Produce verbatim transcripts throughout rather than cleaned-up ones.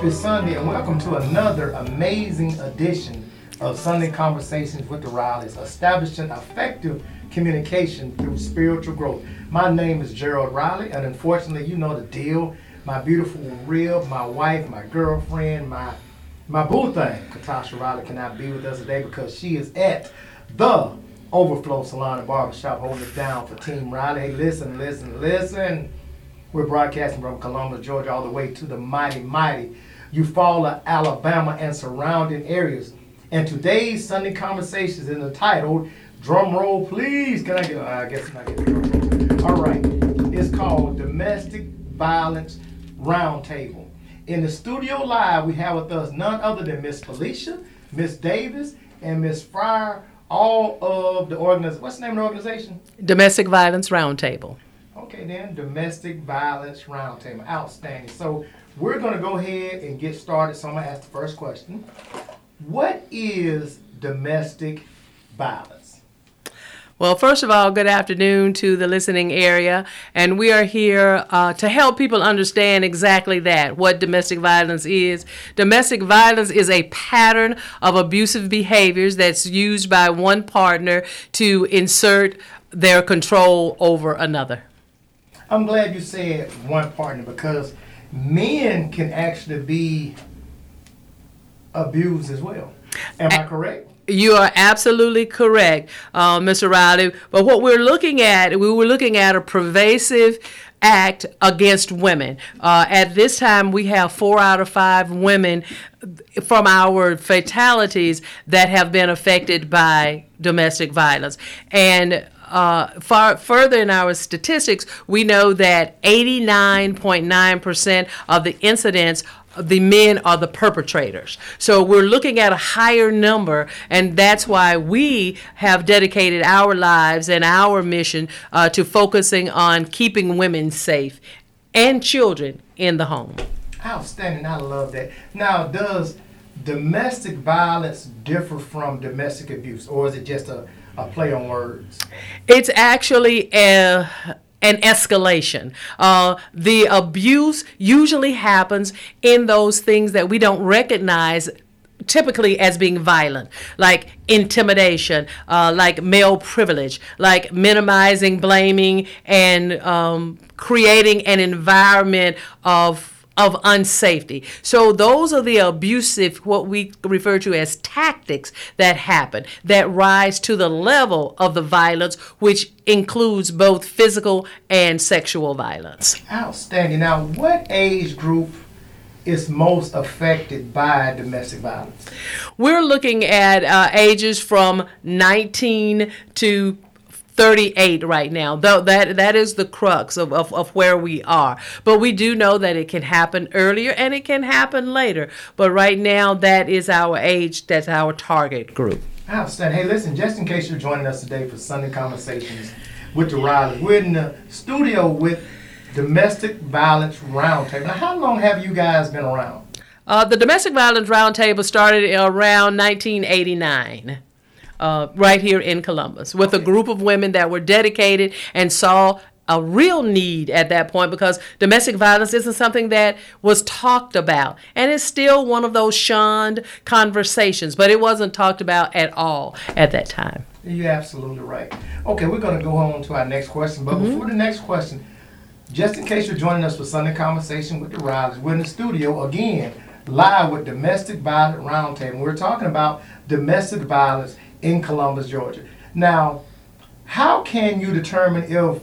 Happy Sunday and welcome to another amazing edition of Sunday Conversations with the Rileys, establishing effective communication through spiritual growth. My name is Gerald Riley, and unfortunately, you know the deal. My beautiful rib, my wife, my girlfriend, my my boo thing, Katasha Riley, cannot be with us today because she is at the Overflow Salon and Barbershop holding it down for Team Riley. Hey, listen, listen, listen. We're broadcasting from Columbus, Georgia, all the way to the mighty, mighty Eufaula, Alabama, and surrounding areas. And today's Sunday Conversations is entitled, drum roll please. Can I get, uh, I guess I'm not getting drum roll. All right. It's called Domestic Violence Roundtable. In the studio live, we have with us none other than Miss Felicia, Miss Davis, and Miss Fryer, all of the organization. What's the name of the organization? Domestic Violence Roundtable. Okay, then, Domestic Violence Roundtable. Outstanding. So we're going to go ahead and get started. So I'm going to ask the first question. What is domestic violence? Well, first of all, good afternoon to the listening area. And we are here uh, to help people understand exactly that, what domestic violence is. Domestic violence is a pattern of abusive behaviors that's used by one partner to insert their control over another. I'm glad you said one partner because men can actually be abused as well. Am I correct? You are absolutely correct, uh, Mister Riley. But what we're looking at, we were looking at a pervasive act against women. Uh, at this time, we have four out of five women from our fatalities that have been affected by domestic violence. And Uh, far further in our statistics, we know that eighty-nine point nine percent of the incidents, the men are the perpetrators. So we're looking at a higher number, and that's why we have dedicated our lives and our mission uh, to focusing on keeping women safe and children in the home. Outstanding. I love that. Now, does domestic violence differ from domestic abuse, or is it just a a play on words? It's actually a, an escalation. Uh, the abuse usually happens in those things that we don't recognize typically as being violent, like intimidation, uh, like male privilege, like minimizing, blaming, and um, creating an environment of of unsafety. So those are the abusive, what we refer to as tactics that happen, that rise to the level of the violence, which includes both physical and sexual violence. Outstanding. Now, what age group is most affected by domestic violence? We're looking at uh, ages from nineteen to thirty-eight right now, though that that is the crux of, of, of where we are. But we do know that it can happen earlier and it can happen later. But right now, that is our age, that's our target group. Outstanding. Hey, listen, just in case you're joining us today for Sunday Conversations with the Rileys, we're in the studio with Domestic Violence Roundtable. Now, how long have you guys been around? Uh, the Domestic Violence Roundtable started around nineteen eighty-nine. Uh, right here in Columbus, with Okay. a group of women that were dedicated and saw a real need at that point, because domestic violence isn't something that was talked about. And it's still one of those shunned conversations, but it wasn't talked about at all at that time. You're absolutely right. Okay, we're going to go on to our next question. But mm-hmm. before the next question, just in case you're joining us for Sunday Conversation with the Rileys, we're in the studio again, live with Domestic Violence Roundtable. We're talking about domestic violence in Columbus, Georgia. Now, how can you determine if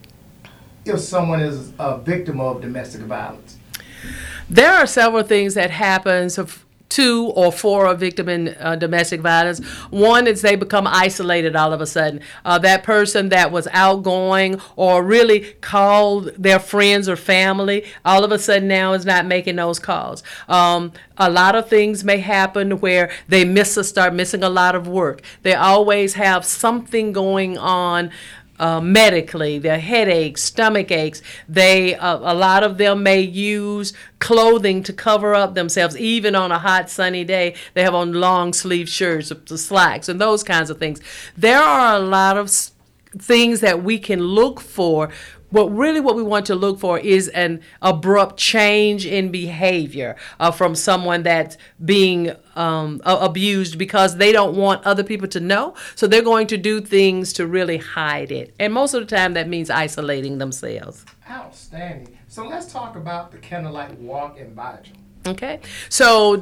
if someone is a victim of domestic violence? There are several things that happens to or for a victim in uh, domestic violence. One is they become isolated all of a sudden. Uh, that person that was outgoing or really called their friends or family, all of a sudden now is not making those calls. Um, a lot of things may happen where they miss a, start missing a lot of work. They always have something going on Uh, medically, their headaches, stomach aches. They, uh, a lot of them may use clothing to cover up themselves. Even on a hot, sunny day, they have on long sleeve shirts, slacks, and those kinds of things. There are a lot of things that we can look for But really what we want to look for is an abrupt change in behavior uh, from someone that's being um, abused because they don't want other people to know. So they're going to do things to really hide it. And most of the time that means isolating themselves. Outstanding. So let's talk about the Candlelight Walk and Vigil. Okay. So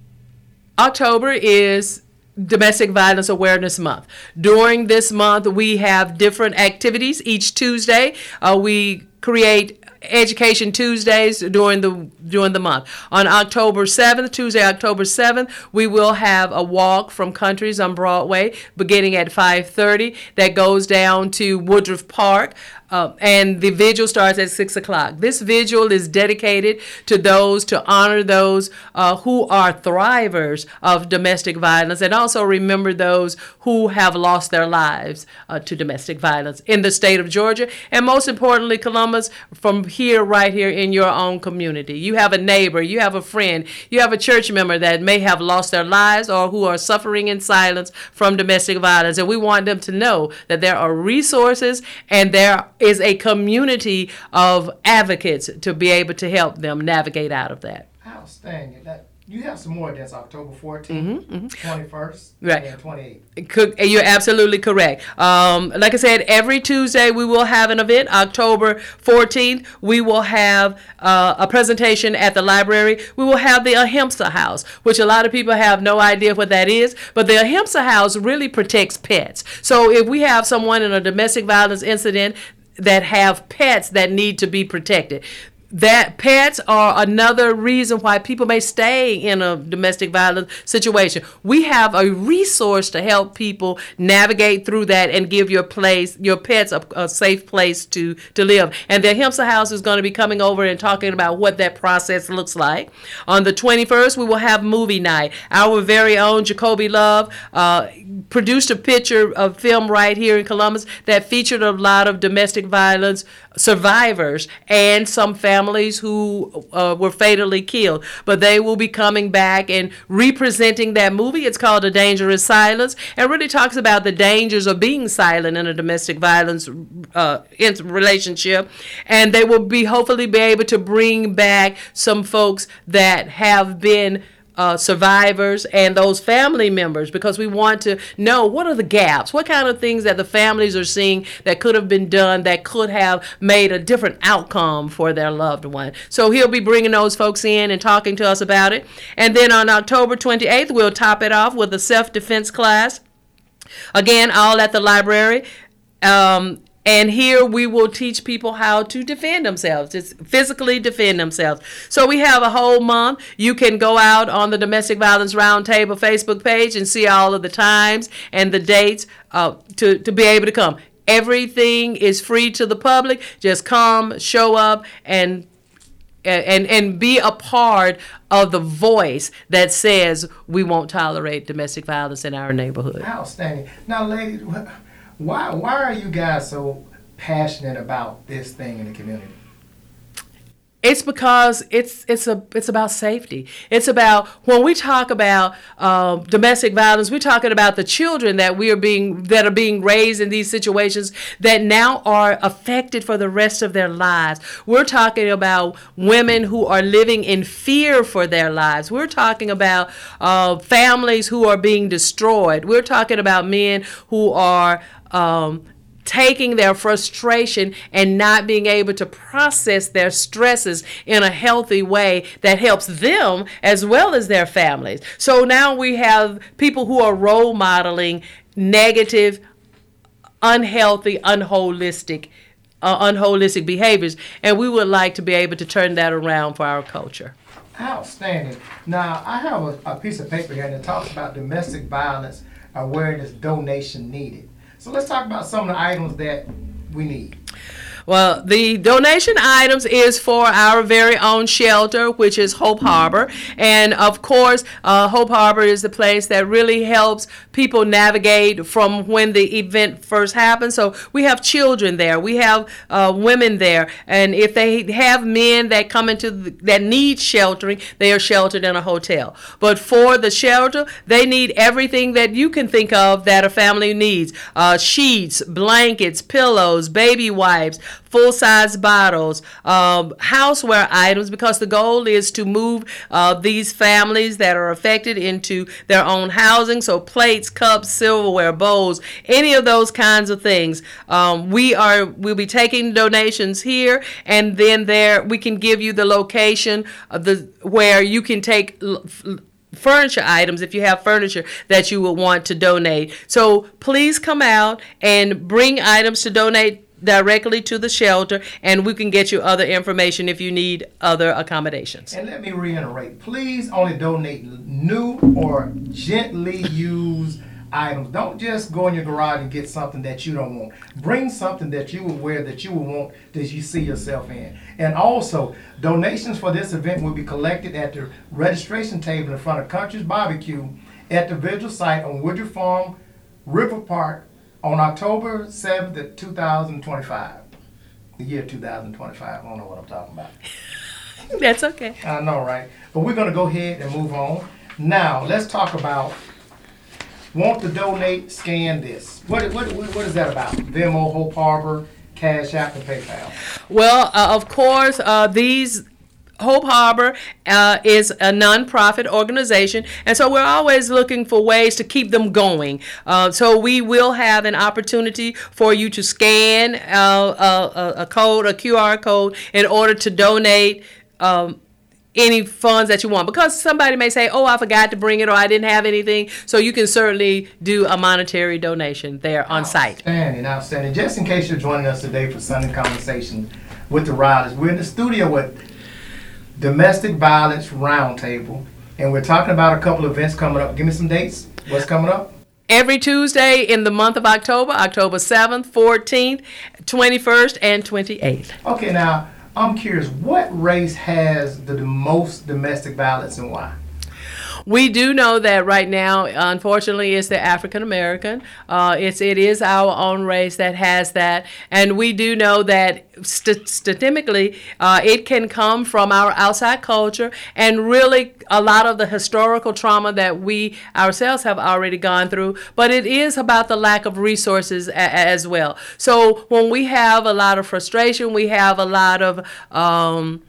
October is Domestic Violence Awareness Month. During this month, we have different activities. Each Tuesday, uh, we create Education Tuesdays during the during the month. On October seventh, Tuesday, October seventh, we will have a walk from Countries on Broadway beginning at five thirty that goes down to Woodruff Park. Uh, and the vigil starts at six o'clock. This vigil is dedicated to those, to honor those uh, who are thrivers of domestic violence, and also remember those who have lost their lives uh, to domestic violence in the state of Georgia, and most importantly, Columbus, from here, right here in your own community. You have a neighbor, you have a friend, you have a church member that may have lost their lives or who are suffering in silence from domestic violence, and we want them to know that there are resources and there is a community of advocates to be able to help them navigate out of that. Outstanding. That, you have some more. That's October fourteenth, mm-hmm, mm-hmm. twenty-first, right, and twenty-eighth. Could, you're absolutely correct. Um, like I said, every Tuesday we will have an event. October fourteenth, we will have uh, a presentation at the library. We will have the Ahimsa House, which a lot of people have no idea what that is, but the Ahimsa House really protects pets. So if we have someone in a domestic violence incident that have pets that need to be protected, that pets are another reason why people may stay in a domestic violence situation. We have a resource to help people navigate through that and give your place, your pets a, a safe place to, to live. And the Ahimsa House is going to be coming over and talking about what that process looks like. On the twenty-first, we will have movie night. Our very own Jacoby Love uh, produced a picture of film right here in Columbus that featured a lot of domestic violence survivors and some families who uh, were fatally killed. But they will be coming back and representing that movie. It's called A Dangerous Silence, and really talks about the dangers of being silent in a domestic violence uh, relationship. And they will be hopefully be able to bring back some folks that have been Uh, survivors and those family members, because we want to know what are the gaps, what kind of things that the families are seeing that could have been done that could have made a different outcome for their loved one. So he'll be bringing those folks in and talking to us about it. And then on October twenty-eighth, we'll top it off with a self-defense class. Again, all at the library. Um, And here we will teach people how to defend themselves, just physically defend themselves. So we have a whole month. You can go out on the Domestic Violence Roundtable Facebook page and see all of the times and the dates uh, to, to be able to come. Everything is free to the public. Just come, show up, and and and be a part of the voice that says we won't tolerate domestic violence in our neighborhood. Outstanding. Now, ladies, Why why are you guys so passionate about this thing in the community? It's because it's it's a it's about safety. It's about, when we talk about uh, domestic violence, we're talking about the children that we are being that are being raised in these situations that now are affected for the rest of their lives. We're talking about women who are living in fear for their lives. We're talking about uh, families who are being destroyed. We're talking about men who are um, taking their frustration and not being able to process their stresses in a healthy way that helps them as well as their families. So now we have people who are role modeling negative, unhealthy, unholistic, uh, unholistic behaviors, and we would like to be able to turn that around for our culture. Outstanding. Now, I have a, a piece of paper here that talks about domestic violence awareness donation needed. So let's talk about some of the items that we need. Well, the donation items is for our very own shelter, which is Hope Harbor. And of course, uh, Hope Harbor is the place that really helps people navigate from when the event first happens. So we have children there. We have uh, women there. And if they have men that come into the, that need sheltering, they are sheltered in a hotel. But for the shelter, they need everything that you can think of that a family needs. Uh, sheets, blankets, pillows, baby wipes, full-size bottles, um, houseware items, because the goal is to move uh, these families that are affected into their own housing. So plates, cups, silverware, bowls, any of those kinds of things. Um, we are we'll be taking donations here, and then there we can give you the location of the where you can take furniture items if you have furniture that you would want to donate. So please come out and bring items to donate directly to the shelter, and we can get you other information if you need other accommodations. And let me reiterate, please only donate new or gently used items. Don't just go in your garage and get something that you don't want. Bring something that you will wear, that you will want, that you see yourself in. And also, donations for this event will be collected at the registration table in front of Country's Barbecue at the Vigil site on Woodruff Farm, River Park, on October seventh, two thousand twenty-five. The year two thousand twenty-five. I don't know what I'm talking about. That's okay. I know, right? But we're going to go ahead and move on. Now, let's talk about want to donate, scan this. What, what, what is that about? Venmo, Hope Harbor, Cash App, and PayPal. Well, uh, of course, uh, these Hope Harbor uh, is a nonprofit organization, and so we're always looking for ways to keep them going. Uh, so we will have an opportunity for you to scan uh, a, a code, a Q R code, in order to donate um, any funds that you want, because somebody may say, oh, I forgot to bring it, or I didn't have anything. So you can certainly do a monetary donation there on site. Outstanding, outstanding. Just in case you're joining us today for Sunday Conversation with the Rileys, we're in the studio with Domestic Violence Roundtable, and we're talking about a couple of events coming up. Give me some dates. What's coming up? Every Tuesday in the month of October, October seventh, fourteenth, twenty-first, and twenty-eighth. Okay, now, I'm curious, what race has the, the most domestic violence and why? We do know that right now, unfortunately, it's the African American. Uh, it's it is our own race that has that, and we do know that st- statistically, uh, it can come from our outside culture, and really a lot of the historical trauma that we ourselves have already gone through. But it is about the lack of resources a- as well. So when we have a lot of frustration, we have a lot of um,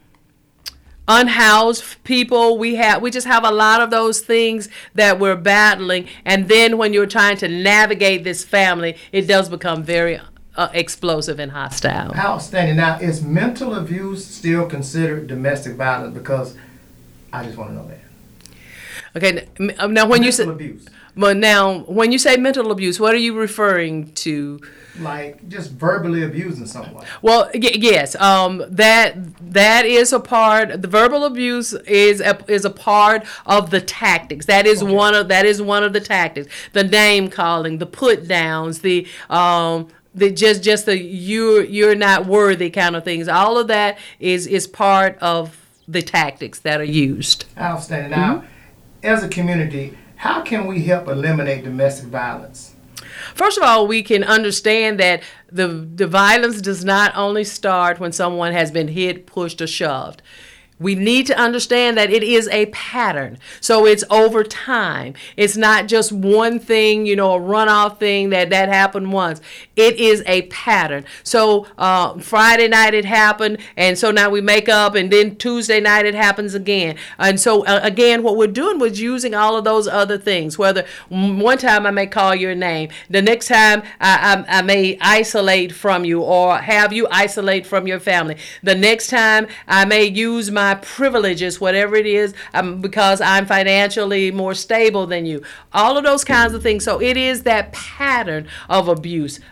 unhoused people, we have we just have a lot of those things that we're battling, and then when you're trying to navigate this family, it does become very uh, explosive and hostile. Outstanding. Now, is mental abuse still considered domestic violence? Because I just want to know that. Okay, now when mental you say abuse, but now when you say mental abuse, what are you referring to? Like just verbally abusing someone. Well, y- yes, um, that that is a part. The verbal abuse is a, is a part of the tactics. That is okay. one of that is one of the tactics. The name calling, the put downs, the um, the just just the you're you're not worthy kind of things. All of that is is part of the tactics that are used. Outstanding. Now, mm-hmm. as a community, how can we help eliminate domestic violence? First of all, we can understand that the the violence does not only start when someone has been hit, pushed, or shoved. We need to understand that it is a pattern. So it's over time. It's not just one thing, you know, a runoff thing that, that happened once. It is a pattern. So uh, Friday night it happened, and so now we make up, and then Tuesday night it happens again. And so, uh, again, what we're doing was using all of those other things, whether one time I may call your name, the next time I, I, I may isolate from you or have you isolate from your family. The next time I may use my privileges, whatever it is, um, because I'm financially more stable than you. All of those kinds of things. So it is that pattern of abuse.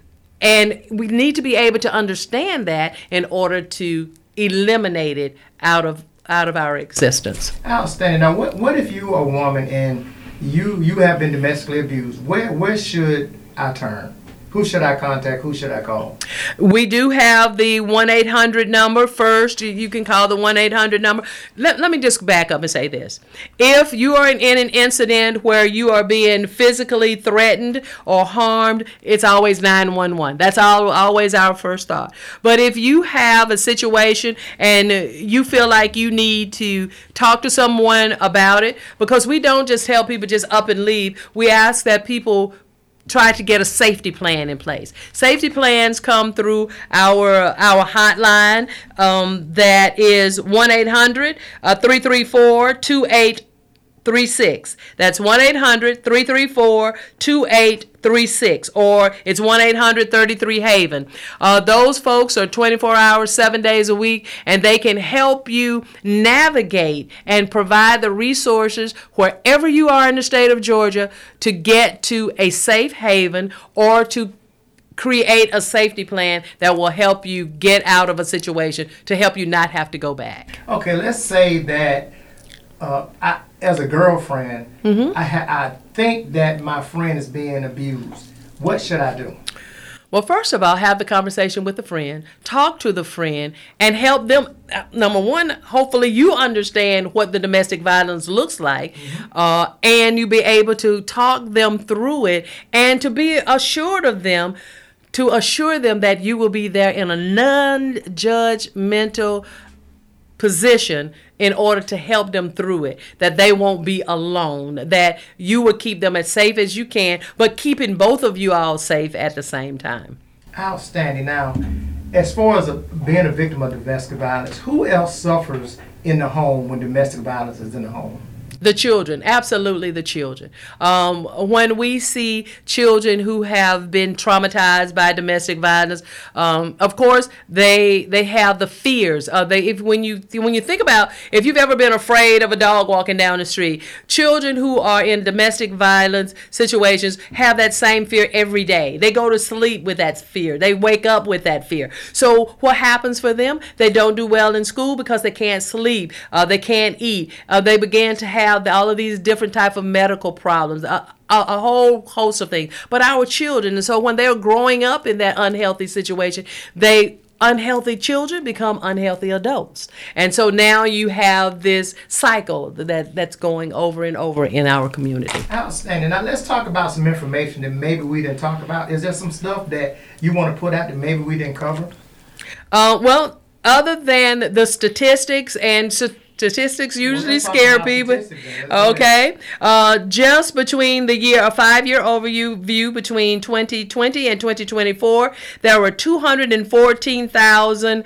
And we need to be able to understand that in order to eliminate it out of out of our existence. Outstanding. Now, what what if you are a woman and you you have been domestically abused? Where where should I turn? Who should I contact? Who should I call? We do have the one eight hundred number first. You can call the one eight hundred number. Let, let me just back up and say this. If you are in, in an incident where you are being physically threatened or harmed, it's always nine one one. That's all, always our first thought. But if you have a situation and you feel like you need to talk to someone about it, because we don't just tell people just up and leave. We ask that people try to get a safety plan in place. Safety plans come through our our hotline um, that is one eight hundred, three three four, two eight three six. That's one eight hundred, three three four, two eight three six, or it's one eight hundred, thirty-three Haven. Uh, those folks are twenty-four hours, seven days a week, and they can help you navigate and provide the resources wherever you are in the state of Georgia to get to a safe haven or to create a safety plan that will help you get out of a situation, to help you not have to go back. Okay, let's say that uh, I, as a girlfriend, mm-hmm. I, ha- I think that my friend is being abused. What should I do? Well, first of all, have the conversation with the friend, talk to the friend, and help them. Number one, hopefully you understand what the domestic violence looks like, mm-hmm. uh, and you be able to talk them through it, and to be assured of them, to assure them that you will be there in a non-judgmental position in order to help them through it, that they won't be alone, that you will keep them as safe as you can, but keeping both of you all safe at the same time. Outstanding. Now, as far as a, being a victim of domestic violence, who else suffers in the home when domestic violence is in the home? The children, absolutely the children. Um, when we see children who have been traumatized by domestic violence, um, of course they they have the fears. Uh, they if when you when you think about if you've ever been afraid of a dog walking down the street, children who are in domestic violence situations have that same fear every day. They go to sleep with that fear. They wake up with that fear. So what happens for them? They don't do well in school because they can't sleep. Uh, they can't eat. Uh, they begin to have all of these different type of medical problems, a, a, a whole host of things. But our children, and so when they're growing up in that unhealthy situation, they unhealthy children become unhealthy adults. And so now you have this cycle that that's going over and over in our community. Outstanding. Now let's talk about some information that maybe we didn't talk about. Is there some stuff that you want to put out that maybe we didn't cover? Uh, well, other than the statistics and statistics, Statistics usually well, scare people. Okay. Uh, just between the year, a five-year overview view between twenty twenty and twenty twenty-four, there were two hundred fourteen thousand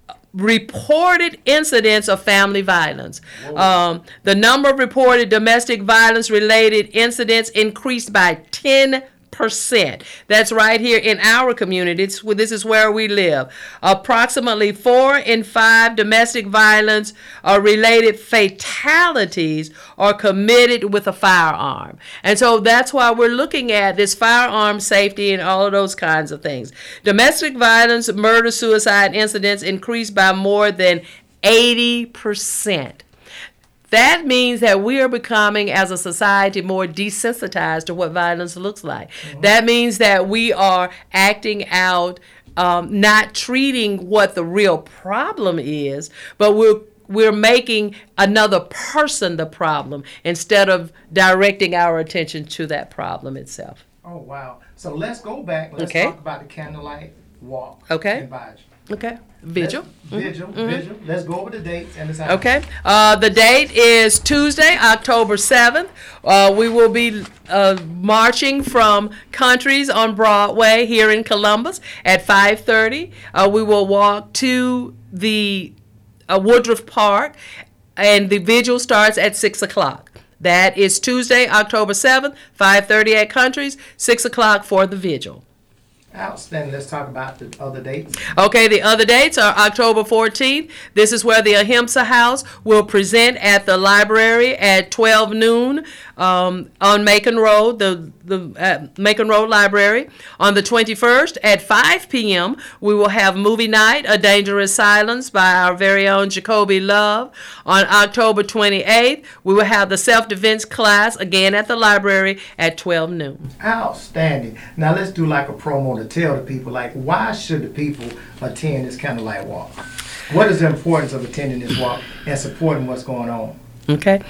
reported incidents of family violence. Um, the number of reported domestic violence-related incidents increased by ten percent. That's right here in our community. It's, this is where we live. Approximately four in five domestic violence or related fatalities are committed with a firearm. And so that's why we're looking at this firearm safety and all of those kinds of things. Domestic violence, murder, suicide incidents increased by more than eighty percent. That means that we are becoming, as a society, more desensitized to what violence looks like. Mm-hmm. That means that we are acting out, um, not treating what the real problem is, but we're we're making another person the problem instead of directing our attention to that problem itself. Oh, wow. So let's go back. Let's okay. talk about the candlelight walk. Okay. In Baja. Okay. Vigil. Let's, vigil. Mm-hmm. Vigil. Let's go over the dates and the Okay. Uh, the date is Tuesday, October seventh. Uh, we will be uh, marching from Countries on Broadway here in Columbus at five thirty. Uh, we will walk to the uh, Woodruff Park, and the vigil starts at six o'clock. That is Tuesday, October seventh, five thirty at Countries, six o'clock for the vigil. Outstanding. Let's talk about the other dates. Okay, the other dates are October fourteenth. This is where the Ahimsa House will present at the library at twelve noon um, on Macon Road, the, the uh, Macon Road Library. On the twenty-first at five p.m., we will have movie night, A Dangerous Silence by our very own Jacoby Love. On October twenty-eighth, we will have the self-defense class again at the library at twelve noon. Outstanding. Now let's do like a promo to tell the people, like, why should the people attend this candlelight walk? What is the importance of attending this walk and supporting what's going on? Okay.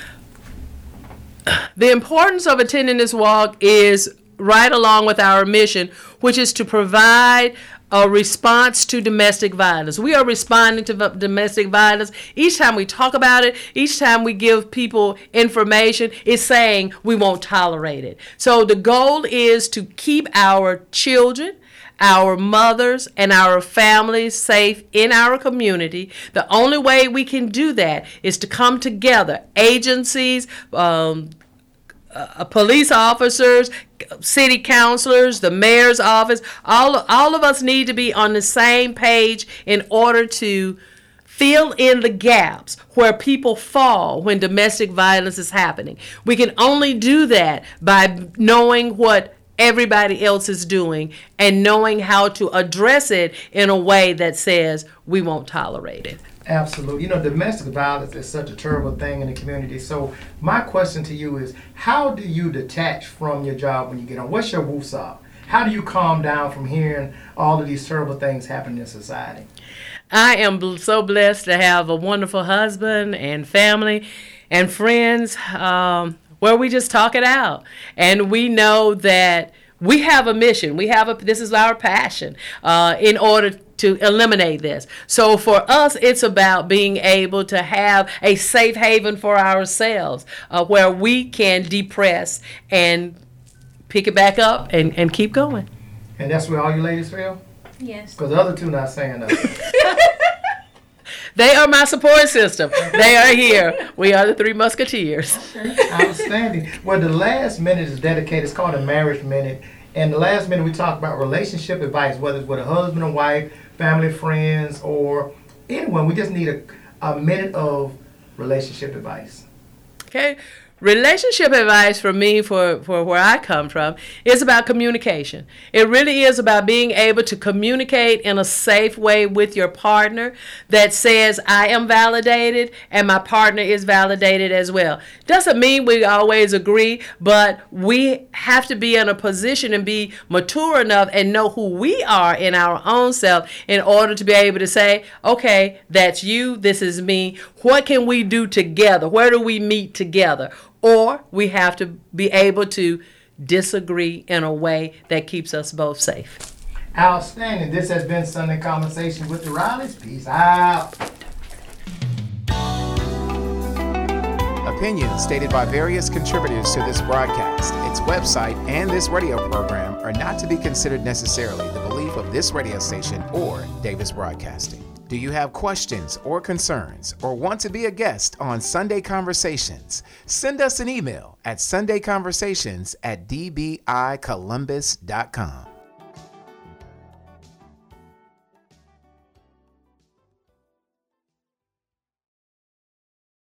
The importance of attending this walk is right along with our mission, which is to provide a response to domestic violence. We are responding to v- domestic violence. Each time we talk about it, each time we give people information, it's saying we won't tolerate it. So the goal is to keep our children, our mothers, and our families safe in our community. The only way we can do that is to come together, agencies, um, uh, police officers, city councilors, the mayor's office, all, all of us need to be on the same page in order to fill in the gaps where people fall when domestic violence is happening. We can only do that by knowing what everybody else is doing and knowing how to address it in a way that says we won't tolerate it. Absolutely. You know, domestic violence is such a terrible thing in the community. So my question to you is, how do you detach from your job when you get home? What's your woosah? How do you calm down from hearing all of these terrible things happening in society? I am so blessed to have a wonderful husband and family and friends um, where we just talk it out. And we know that we have a mission. We have a, this is our passion uh, in order to eliminate this. So for us, it's about being able to have a safe haven for ourselves uh, where we can depress and pick it back up and, and keep going. And that's where all you ladies feel? Yes. Because the other two not saying nothing. They are my support system. They are here. We are the Three Musketeers. Outstanding. Well, the last minute is dedicated. It's called a marriage minute. And the last minute we talk about relationship advice, whether it's with a husband and wife, family, friends, or anyone. We just need a, a minute of relationship advice. Okay. Relationship advice for me, for, for where I come from, is about communication. It really is about being able to communicate in a safe way with your partner that says, I am validated and my partner is validated as well. Doesn't mean we always agree, but we have to be in a position and be mature enough and know who we are in our own self in order to be able to say, okay, that's you, this is me. What can we do together? Where do we meet together? Or we have to be able to disagree in a way that keeps us both safe. Outstanding. This has been Sunday Conversation with the Rileys. Peace out. Opinions stated by various contributors to this broadcast, its website, and this radio program are not to be considered necessarily the belief of this radio station or Davis Broadcasting. Do you have questions or concerns or want to be a guest on Sunday Conversations? Send us an email at sunday conversations at d b i columbus dot com.